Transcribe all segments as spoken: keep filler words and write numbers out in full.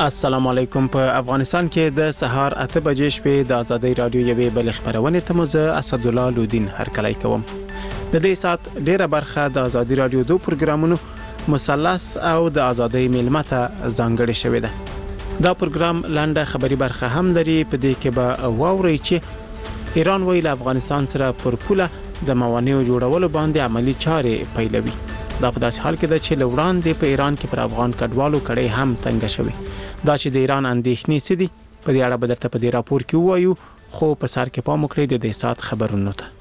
السلام علیکم. په افغانستان کې د سهار اته بجې شپې د ازادي رادیو یوې بل خبرونه ته مزه اسد الله لودین هرکلی کوم. د دې سات ډیره برخه د ازادي رادیو دوه پروګرامونو مثلث او د ازادي ملمته ځانګړي شوې ده. دا پروګرام لاندې خبري برخه هم لري. په دې کې به واوري چې ایران ویل افغانستان سره پر پوله د موانعو جوړولو باندې عملی چارې پیلوي. دا په داسې حال کې ده چې لوړاندې په ایران کې پر افغان کډوالو کړي هم تنګ شوی. دا چې د ایران اندېښنې څه دي په دې اړه به درته په دې راپور کې وایو، خو په سر کې پام وکړئ د دې سات خبرونو ته.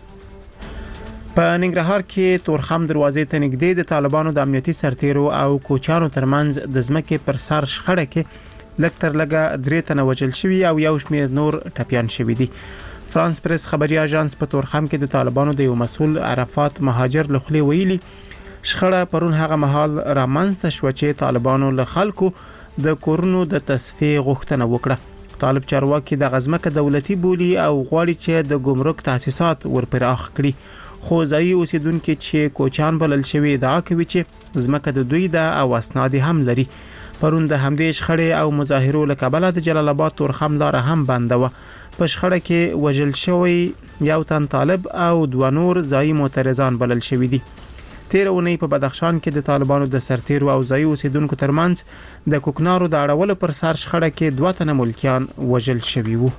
په ننګرهار کې تورخم دروازې ته نږدې د طالبانو د امنیتي سرتیرو او کوچانو ترمنځ د ځمکې پر سر شخړه کې لږ تر لږه درې تنه وژل شوي او یو شمېر نور ټپیان شوي دي. فرانس پریس خبري اژانس په تورخم کې د طالبانو د یو مسول عرفات مهاجر لخوا ویلي شخړه پرون هغه مهال رامنځته شو چې طالبانو له خلکو د کورونو د تصفیه غوښتنه وکړه. طالب چارواکي د غزمکه دولتي بولی او غواړي چې د ګمرک تاسیسات ورپراخ کړي، خو ځایي اوسیدونکو چې کوچان بلل شوی دا کوي چې زمکه د دوی د او اسناد هم لري. پرون د همدې شخړې او مظاهرو له کبله د جلال آباد تورخم لار هم بنده و. په شخړه کې وژل شوی یو تن طالب او دوه نور ځایي معترضان بلل شوی دي. تیر اونۍ په بدخشان کې د طالبانو د سرتیرو او ځایي اوسیدونکو ترمنځ د کوکنارو د اړولو پر سر شخړه کې دوه تنه ملکیان وژل شوي وو.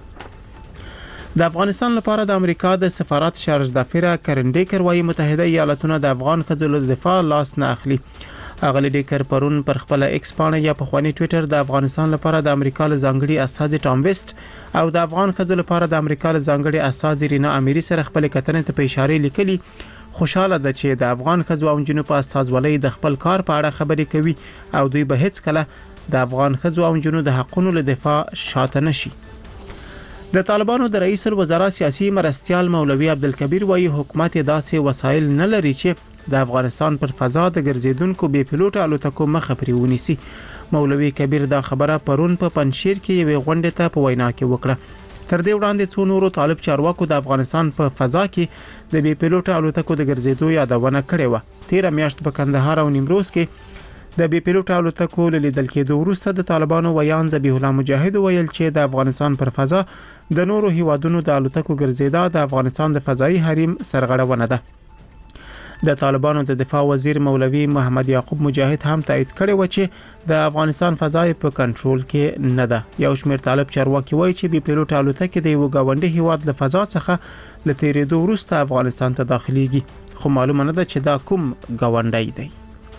د افغانستان لپاره د امریکا د سفارت شارج دافیره کرنډیکر وايي متحده ایالاتونه د افغان ښځو د دفاع لاس نه اخلي. اغلی ډیکر پرون پر خپل ایکس پاڼه یا په خواني ټوئیټر د افغانستان لپاره د امریکا له ځانګړي استازي ټام ویسټ او د افغان ښځو لپاره د امریکا له ځانګړي استازي رینا اميري سره خپل کتنې ته په اشاره لیکلي. خوشاله ده چې د افغان ښځو او نجونو په استازولۍ د خپل کار په اړه خبرې کوي او دوی به هیڅ کله د افغان ښځو او نجونو د حقونو له دفاع شاته نشي. د طالبانو د رئیس الوزرا سیاسي مرستيال مولوي عبدالکبیر وايي حکومت داسې وسایل نه لري چې د افغانستان پر فضا د ګرځیدونکو بې پیلوټ الوتکو مخه پرې ونیسي. مولوي کبیر دا خبره پرون په پنځشیر کې یوې غونډې ته په وینا کې وکړه. تر دې وړاندې څو نورو طالب چارواکو د افغانستان په فضا کې د بې پیلوټ الوتکو د ګرځېدو یادونه کړې و. تیر میاشت په کندهار او نیمروز کې د بې پیلوټ الوتکو لیدل کېدو وروسته د طالبانو ویان ذبیح الله مجاهد ویل چې د افغانستان پر فضا د نورو هیوادونو د الوتکو ګرځېدا د افغانستان د فضایي حریم سرغړونه ده. د طالبانو د دفاع وزیر مولوي محمد یعقوب مجاهد هم تایید کړی و چې د افغانستان فضای په کنټرول کې نه ده. یو شمېر طالب چارواکي وایي چې بې پیلوټ الوتکې د یو گاونډي هیواد له فضا څخه له تیرېدو وروسته افغانستان ته داخليږي، خو معلومه نه ده چې دا کوم گاونډی دی.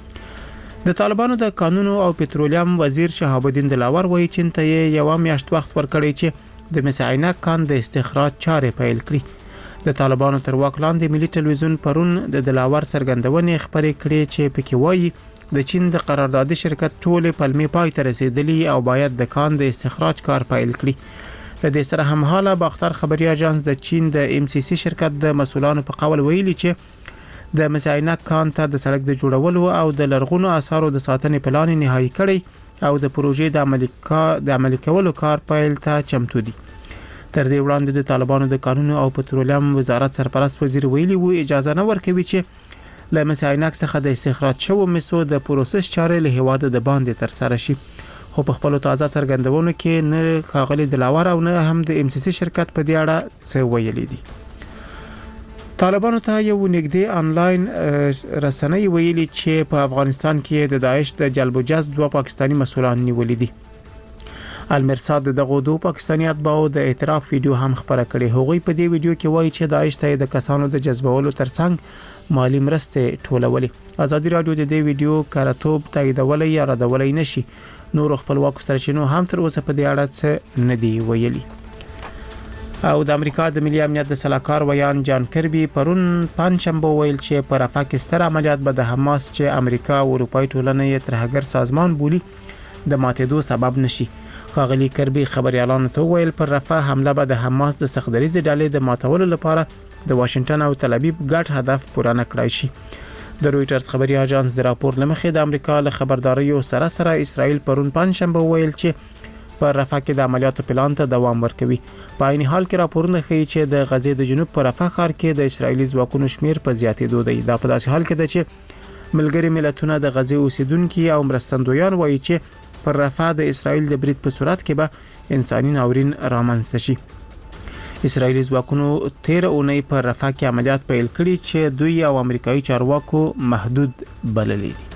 د طالبانو د قانون او پټرولیم وزیر شهاب الدین دلاور وایي چې ته یو میاشت وخت ورکړی چې د مسعینک کان د استخراج چارې پیل کړي. د طالبانو تر واک لاندې ملي ټلویزیون پرون د دلاور څرګندونې خبرې کړې چې پکې وایي د چین د قراردادي شرکت ټولې پلمې پای ته رسیدلي او باید د کان د استخراج کار پیل کړي. د دې سره همحاله باختر خبري اژانس د چین د ایم سی سی شرکت د مسولانو په قول ویلي چې د مسعینک کان ته د سړک د جوړولو او د لرغونو آثارو د ساتنې پلان نهایی کړي او د پروژې د عملي کا د عملي کولو کار پیل ته چمتو دي. تر دې وړاندې د طالبانو د قانون او پټرولیم وزارت سرپرست وزیر ویلي وو اجازه نه ورکوي چې له مسعینک څخه د استخراج شوو مسو د پروسس چارې له هواده د باندې تر سره شي. خو په خپل تازه څرګندونو کې نه خاغلی دلاور او نه هم د ام سی سی شرکت په دې اړه څه ویلي دي. طالبانو ته یو نږدې انلاین رسنۍ ویلي چې په افغانستان کې د داعش د جلب و جذب دوه پاکستانی مسؤلان نیولي دي. المرصاد دغه دوه پاکستانی اتباعو د اعتراف ویډیو هم خبره کړې. هغوی په دې ویډیو کې وایي چې داعش ته د کسانو د جذبولو ترڅنګ مالی مرستې ټولولې. ازادي رادیو د دې ویډیو کارتوب تاییدولې یا ردولې نشي. نور خپلواک سرچینو هم تر اوسه په دې اړه څه نه دی ویلي. او د امریکا د ملي امنیت د سلاکار ویان جان کربي پرون پنځشنبه ویل چې په رفح کې ستر عملیات به د حماس چې امریکا او اروپای ټولنه یې ترهګر سازمان بولي د ماتېدو سبب نشي. خاغلی کربي خبريالانو ته ویل پر رفح حمله به د حماس د سختدریزې ډلې د ماتولو لپاره د واشنگټن او تل ابیب ګډ هدف پوره نه کړای شي. د رويټرز خبري اژانس د راپور لمخې د امریکا له خبرداري سره سره اسرائیل پرون پنځشنبه ویل چې پر رفح کې د عملیاتو پلان ته دوام ورکوي. په عین حال کې راپورونه ښیي چې د غزې د جنوب پر رفح ښار کې د اسرایلی ځواکونو شمیر په زیاتېدو دی. دا په داسې حال کې ده چې ملګری ملتونه د غزې اوسیدونکو او مرستندویان وایي چې پر رفح د اسرایل د برید په صورت کې به انساني ناورین رامنځته شي. اسرایلی ځواکونو تیر اونۍ پر رفح کې عملیات پیل کړي چې دوی او امریکایي چارواکو محدود بللي دي.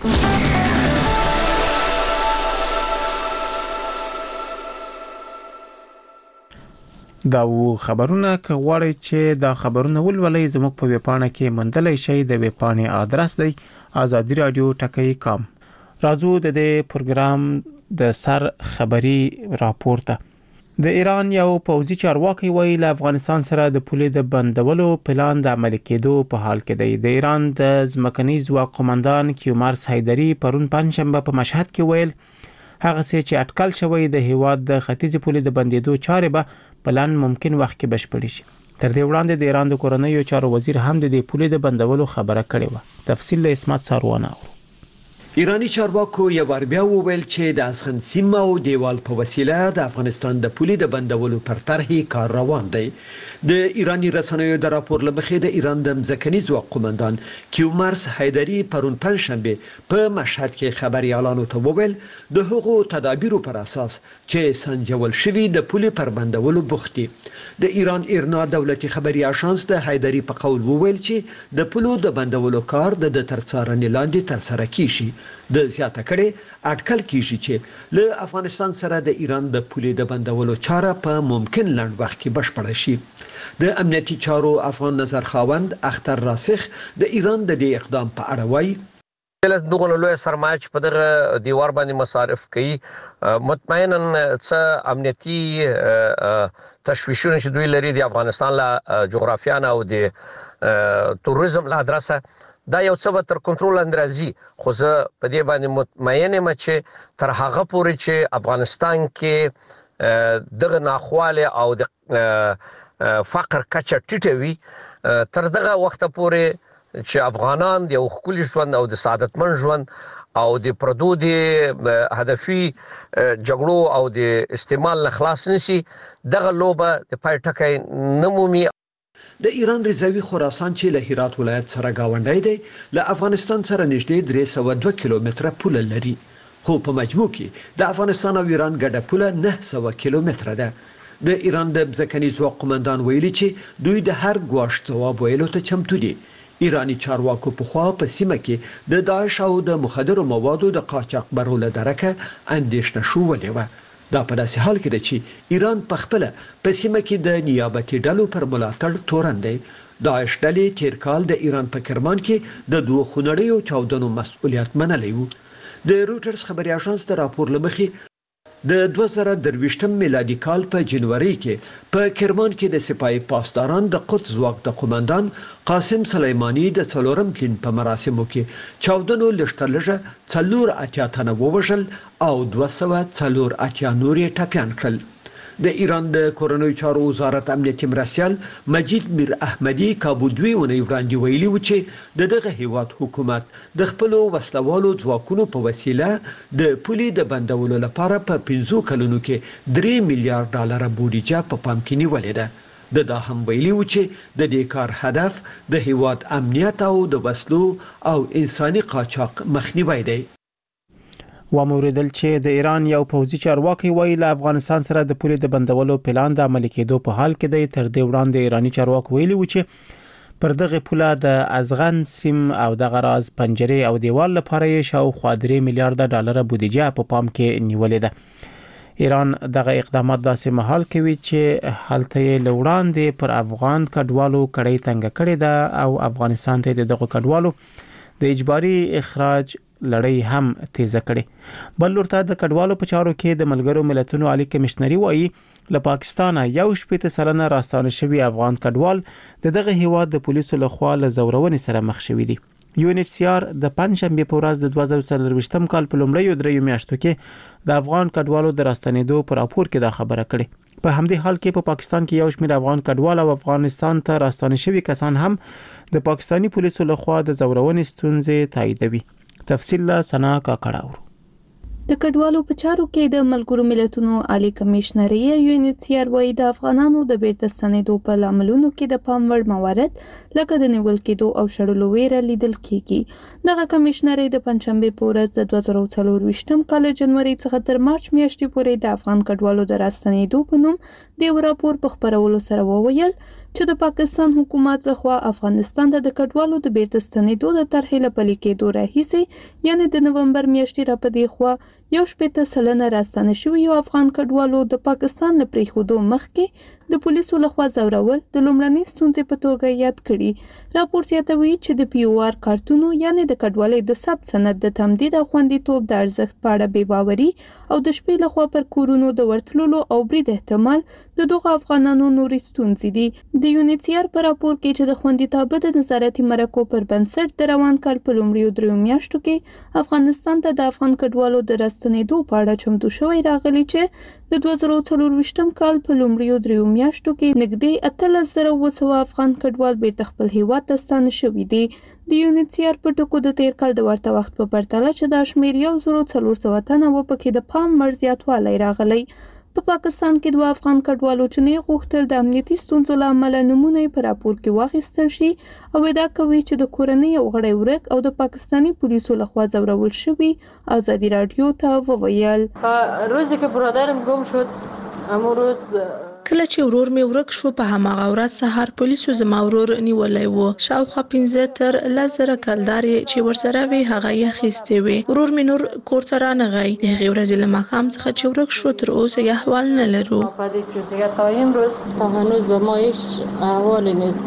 دا و خبرونه که غواړئ چې دا خبرونه ولولئ زموږ په ویبپاڼه کې موندلی شئ. د ویبپاڼې آدرس دی آزادي رادیو ټکی کام. راځو د دې پروګرام د سر خبري راپور ته. د ایران یو پوځي چارواکي وایي له افغانستان سره د پولې د بندولو پلان د عملي کېدو په حال کې دی. د ایران د ځمکني ځواک قومندان کیومارس حیدري پرون پنځشنبه په مشهد کې ویل هغه څه چې اټکل شوی د هیواد د ختیځ پولې د بندیدو چارې به پلان ممکن وخت کې بشپړ شي. تر دې وړاندې د ایران د کورنیو چارو وزیر هم د دې پولې د بندولو خبره کړې و. تفصیل له اسمت ساروانه. ایرانی چارواکو یو بار بیا وویل چې د ازغن سیمه او دیوال په وسیله د افغانستان د پولې د بندولو پر طرحې کار روان دی. د ایرانی رسنیو د راپور لمخې د ایران د ځمکني ځواک قومندان کیومارس حیدري پرون پنځشنبه په مشهد کې خبريالانو ته وویل د هغو تدابیرو پر اساس چې سنجول شوی د پولې پر بندولو بوختي. د ایران ایرنا دولتي خبري اژانس د حیدري په قول وویل چې د پولو د بندولو کار د ترڅارنې لاندې تر سره کیږي. د زیاته کړي اټکل کیږي چې له افغانستان سره د ایران د پولې د بندولو چاره په ممکن لنډ وخت کې بشپړه شي. د امنیتي چارو افغان نظر خاوند اختر راسخ د ایران د دې اقدام په اړه وایي دغه لوی سرمایه په دغه دیوار باندې مصارف کوي مطمئنا څه امنیتي تشویشونه چې دوی لري د افغانستان له جغرافیانه او د توریزم له ادرسه دا یو څه به تر کنټرول اندرازي. خو زه په دې باندې مطمئن یم چې تر هغه پورې چې افغانستان کې دغه ناخواله او د فقر کچه ټیټه وي تر دغه وخت پورې چې افغانان د یو ښکلي ژوند او د سعادتمن ژوند او د پردو د هدفي جګړو او د استعمال نه خلاص نشي دغه لوبه د پای ټکی نه مومي. د ایران رضاوي خراسان چې له هرات ولایت سره گاونډی دی له افغانستان سره نږدې درې سوه دوه کیلومتره پوله لري خو په مجموع کې د افغانستان او ایران ګډه پوله نه سوه کیلومتره ده. د ایران د ځمکني ځواک قومندان ویلي چې دوی د هر ګواښ ځواب ویلو ته چمتو دي. ایرانی چارواکو په خوا په سیمه کې د داعش او د مخدرو موادو د قاچاق برولو درکه اندېښنه شوولې وه. دا په داسې حال کې ده چې ایران په خپل په سیمه کې د نیابتي ډلو پر ملاتړ تورن دی. داعش ډلې تیر کال د ایران په کرمان کې د دوه خونړیو چاودنو مسؤلیت منلی و. د روټرز خبري اژانس د راپور لمخې د دوه زره درویشتم میلادي کال په جنوري کې په کرمان کې د سپاهي پاسداران د قدس ځواک د قومندان قاسم سلیمانی د څلورم تلین په مراسمو کې چاودنو لشتلجه څلور اتیا تنه ووژل او دوه سوه څلور اتیا نور یې ټپیان کړل. د ایران د کورنیو چارو وزارت امنیتي مرستیال مجید میر احمدي کابو دوی ونی وړاندې ویلي و چې د دغه هیواد حکومت د خپل وسلوالو ځواکونو په وسیله د پولې د بندولو لپاره په پنځو کلونو کې درې میلیارډ ډالر بودیجه په پام کې نیولې ده. د دا هم ویلي و چې د دې کار هدف د هیواد امنیت او د وسلو او انساني قاچاق مخنیوی دی. وموردل چې د ایران یو پوځي چارواکي وایي له افغانستان سره د پولې د بندولو پلان د عملي کېدو په حال کې دی. تر دې وړاندې ایرانی چارواکي ویلي و چې پر دغه پوله د ازغن سیم او د غراز پنجرې او دیوال لپاره یې شاوخوا درې میلیارډ ډالر بودیجه په پام کې نیولې ده. ایران دغه اقدامات داسې مهال کوي چې حالت یې لوړاندې پر افغان کډوالو کړي تنګ کړي ده او افغانستان ته دغه کډوالو د اجباري اخراج لړۍ هم تیزه کړي. بل ورته د کډوالو په چارو کې د ملګرو ملتونو عالی کمشنري وایي له پاکستان یو شپږ سلنه راستانه شوی افغان کډوال د دغه هیواد د پولیسو لخوا له زورونې سره مخ شوي دي. یو ان ایچ سی آر د پنځشنبه په ورځ د دوه زره څلرویشتم کال په لومړیو دریو میاشتو کې د افغان کډوالو د راستنېدو پر راپور کې دا خبره کړې. په همدې حال کې په پاکستان کې یو شمېر افغان کډوال او افغانستان ته راستانه شوي کسان هم د پاکستانی پولیسو لخوا د زورونې ستونزې تاییدوي. تفصیل لا سنا کا کړهور. د کډوالو په چارو کې د ملګرو ملتونو عالی کمشنري یو ان ایچ سی آر وايي د افغانانو د بیرته ستنېدو په لاملونو کې د پام وړ موارد لکه د نیول کېدو او شړلو ویره لیدل کېږي. دغه کمشنري د پنځشنبه په ورځ د دوه زره څلور کال جنوري څخه تر مارچ میاشتې پورې د افغان کډوالو د راستنېدو په نوم د یو راپور په خپرولو سره وویل چې د پاکستان حکومت لخوا افغانستان ته د کډوالو د بیرته ستنېدو د طرحې له پلي کېدو راهیسې یعنې د نومبر میاشتې را په دې خوا یو شپېته سلنه راستنه شوي یو افغان کډوالو د پاکستان له پرېښودو مخکې د پولیسو لخوا ځورول د لومړنۍ ستونزې په توګه یاد کړي. راپور زیاتوي چې د پی او آر کارتونو یعنې د کډوالۍ د ثبت سند د تمدید او خوندیتوب د ارزښت په اړه بې باوري او د شپې لخوا پر کورونو د ورتللو او برید احتمال د دغه افغانانو نورې ستونزې دي. د یو ان ایچ سی آر په راپور کې چې د خوندیتابه د نظارتي مرکو پر بنسټ د روان کال په لومړیو دریو میاشتو کې افغانستان ته د افغان کډوالو د راستنېدو په اړه چمتو شوی راغلی چې د دوه زره څلور کال په لومړیو دریو میاشتو کې نږدې اتلس زره اوه سوه افغان کډوال بیرته خپل هیواد ته ستانه شوي دي. د یو ان ایچ سی آر په ټکو د تیر کال د ورته وخت په پرتله چې دا شمېر یو زره څلور سوه تنه و پکې د پام وړ زیاتوالی راغلی. په پا پاکستان کې دوه افغان کډوالو چې نه غوښتل د امنیتي ستونزو له امله نمونه یې په راپور کې واخیستل شي او ادعا کوي چې د کورنۍ یو غړی ورک او د پاکستاني پولیسو لخوا ځورول شوي. آزادي رادیو ته وویل روزی که برادرم گم شد همون روز کله چې ورور مې ورک شو په هماغه ورځ سهار پولیسو زما ورور نیولی و. شاوخوا پنځه تر لس زره کلدارې چې ورسره وي هغه یې اخیستې وې. ورور مې نور کور ته رانغی. د هغې ورځې له ماښام څخه چې ورک شو تر اوسه یې احوال نه لرو. تا امروز تا هنوز به ما هیچ احوالی نیست.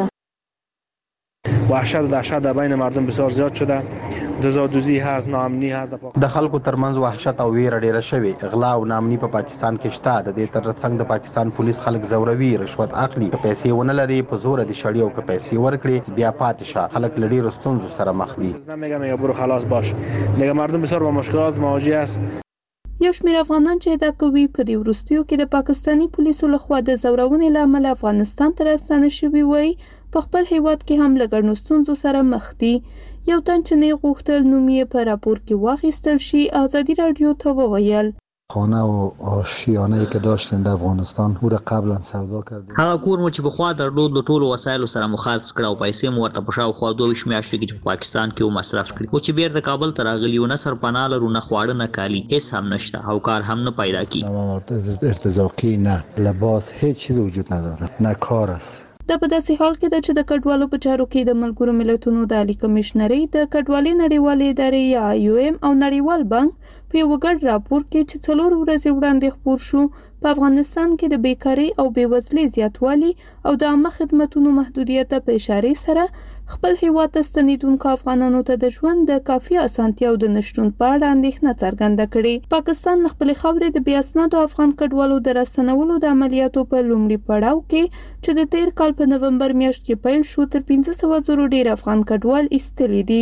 وحشت و دهشت در بین مردم بسیار زیاد شده. دزادوزی هست، ناامنی هست. د خلکو ترمنځ وحشت او ویره ډیره شوې. اغلا او ناامني په پاکستان کې شته. د دې ترڅنګ د پاکستان پولیس خلک زوروي، رشوت اخلي. که پیسې ونه لري په زور د شړي او که پیسې ورکړي بیا پاتې شه. خلک له ډیرو ستونزو سره مخ دي. نمیگم میگه برو خلاص باش. دیگه مردم بسیار با مشکلات مواجه است. یو شمېر افغانان چې ادعا کوي په دې وروستیو کې د پاکستاني پولیسو لخوا د زورونې له امله افغانستان ته راستانه شوي وای په خپل هیواد کې هم له ګڼو ستونزو سره مخ دي. یو تن چې نه غوښتل نوم یې په راپور کې واخیستل شي آزادي رادیو ته وویل خانه و آشیانه‌ای که داشتیم در افغانستان او را قبلا سودا کردیم. هغه کور مو چې په خوا درلود له ټولو وسایلو سره مخالص کړه او پیسې مو ورته په شاوخوا دوه ویشت میاشتو کې په پاکستان کې مصرف کړي. او چې بیرته کابل ته راغلی و نه سرپناه لرو نه خواړه نه کالي هیڅ هم نشته او کار هم نه پیدا کیږي. ارتزاقی نه لباس هیچ چیز وجود نداره نه کار است. دا په داسې حال کې ده چې د کډوالو په چارو کې د ملګرو ملتونو د عالی کمشنري د کډوالۍ نړیوالې ادارې یا آی او ایم او نړیوال بانک په یو ګډ راپور کې چې څلور ورځې وړاندې خپور شو په افغانستان کې د بیکارۍ او بېوزلۍ زیاتوالی او د عامه خدماتو محدودیت په اشاره سره خپل هیواد ته ستنېدونکو افغانانو ته د ژوند د کافي اسانتیاو د نشټون په اړه اندېښنه څرګنده کړې. پاکستان د خپلې خاورې د بې اسنادو افغان کډوالو د راستنولو د عملیاتو په لومړي پړاو کې چې د تیر کال په نومبر میاشت کې پیل شو تر پنځه سوه زرو ډېر افغان کډوال ایستلي دي.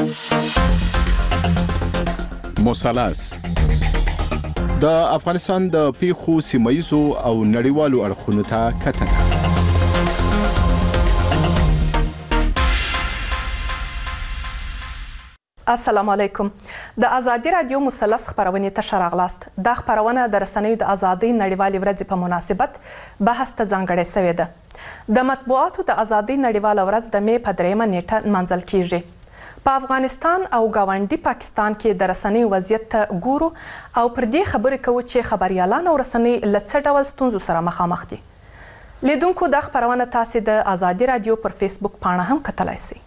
مثلث د افغانستان د پیښو سیمایزو او نړیوالو اړخونو ته کتنه. السلام علیکم. د ازادي رادیو مثلث خبرونه ته شراغلاست. د خبرونه د رسنیو د ازادۍ نړیوالې ورځې په مناسبت بحث ته ځانګړې شوې ده. د مطبوعاتو د ازادۍ نړیواله ورځ د می په دریمه نیټه نمانځل کیږي. په افغانستان او ګاونډي پاکستان کې د رسنیو وضعیت ته ګورو او پر دې خبرې کوو چې خبريالان او رسنۍ له څه ډول ستونزو سره مخامخ دي. لیدونکو د خبرونه تاسو د ازادي رادیو پر فیسبوک پاڼه هم کتلای شئ.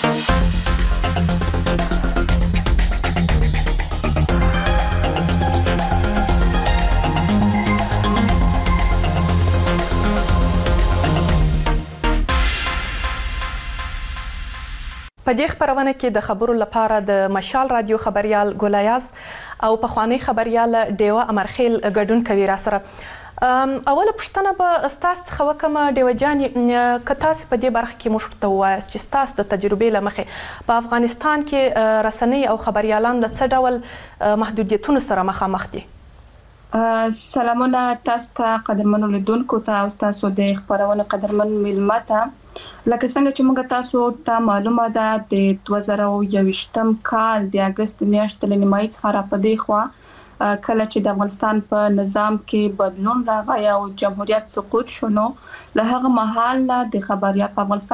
په دې خبرونه کې د خبرو لپاره د مشال رادیو خبريال ګولیاز او پخوانی خبريال ډیوه امرخیل ګډون کوي را سره. اوله پوښتنه به ستاسو څخه وکړم ډیوه جانې که تاسو په دې برخه کې موږ ته ووایاست چې ستاسو د تجربې له مخې په افغانستان کې رسنۍ او خبريالان له څه ډول محدودیتونو سره مخامخ دي. سلامونه تاسو ته قدرمنو لیدونکو ته او تاسو د خبرونه قدرمن ملمه ته. لکه څنګه چې موږ تاسو ته معلومه ده د دوه زره یوویشتم کال د اگست میاشتې له نیمایي څخه را پدې خوا کله چې د افغانستان په نظام کې بدلون راغی او جمهوریت سقوط شونه له هغه مهال د خبریا په افغانستان